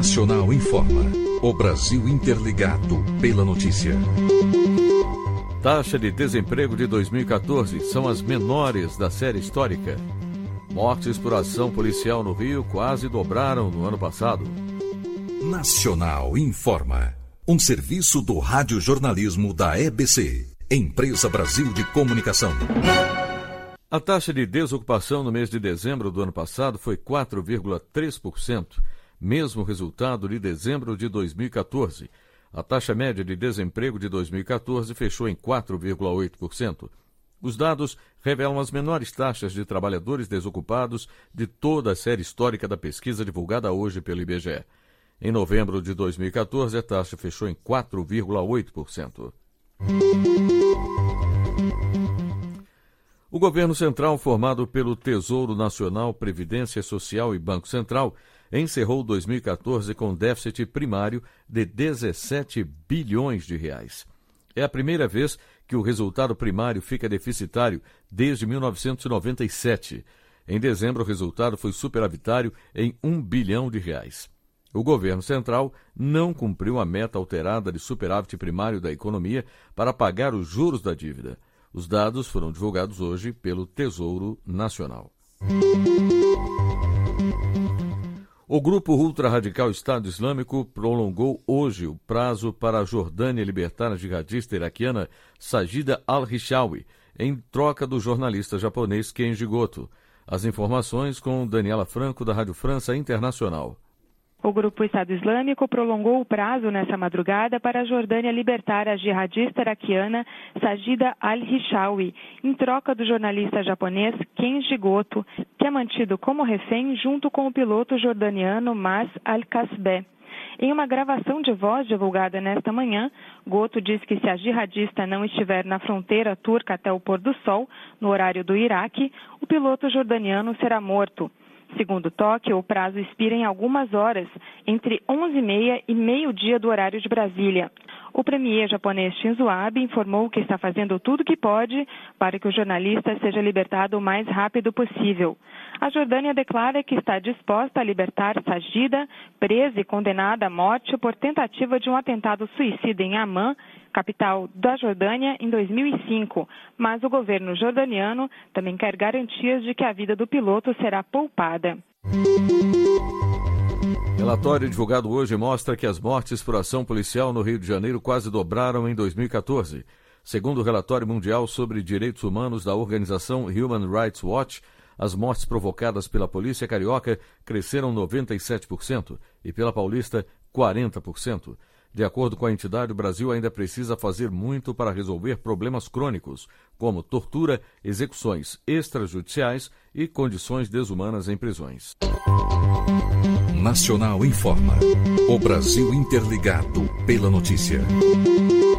Nacional informa. O Brasil interligado pela notícia. Taxa de desemprego de 2014 são as menores da série histórica. Mortes por ação policial no Rio quase dobraram no ano passado. Nacional informa. Um serviço do radiojornalismo da EBC, Empresa Brasil de Comunicação. A taxa de desocupação no mês de dezembro do ano passado foi 4,3%, mesmo resultado de dezembro de 2014. A taxa média de desemprego de 2014 fechou em 4,8%. Os dados revelam as menores taxas de trabalhadores desocupados de toda a série histórica da pesquisa divulgada hoje pelo IBGE. Em novembro de 2014, a taxa fechou em 4,8%. O governo central, formado pelo Tesouro Nacional, Previdência Social e Banco Central, encerrou 2014 com déficit primário de 17 bilhões de reais. É a primeira vez que o resultado primário fica deficitário desde 1997. Em dezembro, o resultado foi superavitário em 1 bilhão de reais. O governo central não cumpriu a meta alterada de superávit primário da economia para pagar os juros da dívida. Os dados foram divulgados hoje pelo Tesouro Nacional. O grupo ultrarradical Estado Islâmico prolongou hoje o prazo para a Jordânia libertar a jihadista iraquiana Sajida al-Rishawi, em troca do jornalista japonês Kenji Goto. As informações com Daniela Franco, da Rádio França Internacional. O grupo Estado Islâmico prolongou o prazo nessa madrugada para a Jordânia libertar a jihadista iraquiana Sajida al-Rishawi, em troca do jornalista japonês Kenji Goto, que é mantido como refém junto com o piloto jordaniano Mas al-Kasbeh. Em uma gravação de voz divulgada nesta manhã, Goto diz que se a jihadista não estiver na fronteira turca até o pôr do sol, no horário do Iraque, o piloto jordaniano será morto. Segundo Tóquio, o prazo expira em algumas horas, entre 11h30 e meio-dia do horário de Brasília. O premier japonês Shinzo Abe informou que está fazendo tudo o que pode para que o jornalista seja libertado o mais rápido possível. A Jordânia declara que está disposta a libertar Sajida, presa e condenada à morte por tentativa de um atentado suicida em Amman, capital da Jordânia, em 2005. Mas o governo jordaniano também quer garantias de que a vida do piloto será poupada. Relatório divulgado hoje mostra que as mortes por ação policial no Rio de Janeiro quase dobraram em 2014. Segundo o relatório mundial sobre direitos humanos da organização Human Rights Watch, as mortes provocadas pela polícia carioca cresceram 97% e pela paulista 40%. De acordo com a entidade, o Brasil ainda precisa fazer muito para resolver problemas crônicos, como tortura, execuções extrajudiciais e condições desumanas em prisões. Nacional informa. O Brasil interligado pela notícia.